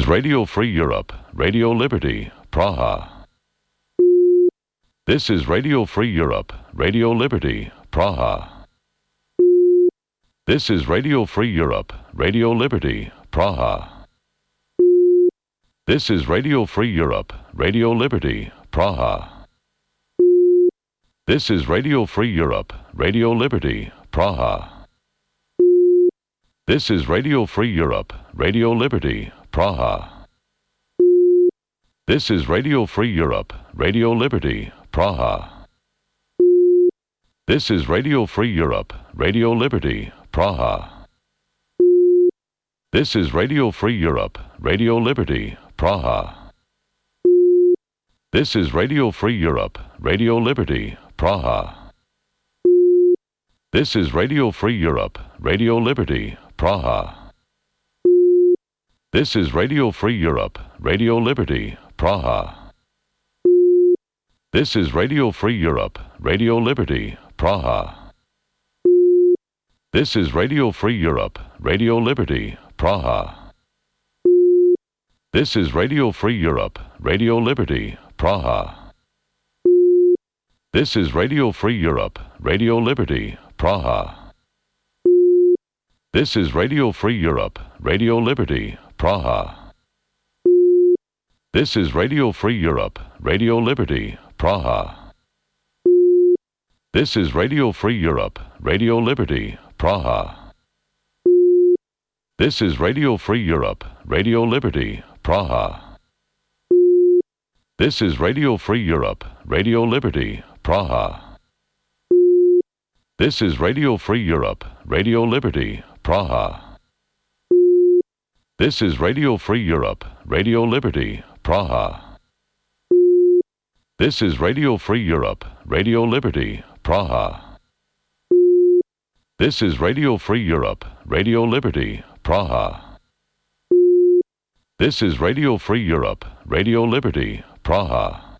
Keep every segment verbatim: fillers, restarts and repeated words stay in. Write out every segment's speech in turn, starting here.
Radio Free Europe, Radio Liberty, Praha. This is Radio Free Europe, Radio Liberty, Praha. This is Radio Free Europe, Radio Liberty, Praha. This is Radio Free Europe, Radio Liberty, Praha. This is Radio Free Europe, Radio Liberty, Praha. This is Radio Free Europe, Radio Liberty, Praha. This is Radio Free Europe, Radio Liberty, Praha. This is Radio Free Europe, Radio Liberty, Praha. This is Radio Free Europe, Radio Liberty, Praha. This is Radio Free Europe, Radio Liberty, Praha. This is Radio Free Europe, Radio Liberty, Praha. This is Radio Free Europe, Radio Liberty, Praha. This is Radio Free Europe, Radio Liberty, Praha. This is Radio Free Europe, Radio Liberty, Praha. This is Radio Free Europe, Radio Liberty, Praha. This is Radio Free Europe, Radio Liberty, Praha. This is Radio Free Europe, Radio Liberty, Praha. This is Radio Free Europe, Radio Liberty, Praha. This is Radio Free Europe, Radio Liberty, Praha. This is Radio Free Europe, Radio Liberty, Praha. This is Radio Free Europe, Radio Liberty, Praha. This is Radio Free Europe, Radio Liberty, Praha. This is Radio Free Europe, Radio Liberty, Praha. This is Radio Free Europe, Radio Liberty, Praha. This is Radio Free Europe, Radio Liberty, Praha. This is Radio Free Europe, Radio Liberty, Praha.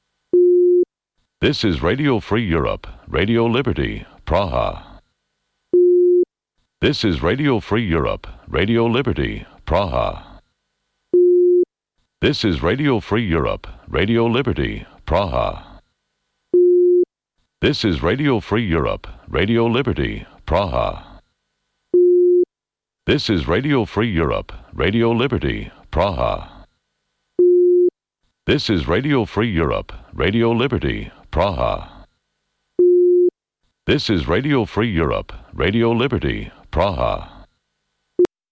This is Radio Free Europe, Radio Liberty, Praha. This is Radio Free Europe, Radio Liberty, Praha. This is Radio Free Europe, Radio Liberty, Praha. This is Radio Free Europe, Radio Liberty, Praha. This is Radio Free Europe, Radio Liberty, Praha. This is Radio Free Europe, Radio Liberty, Praha. This is Radio Free Europe, Radio Liberty, Praha.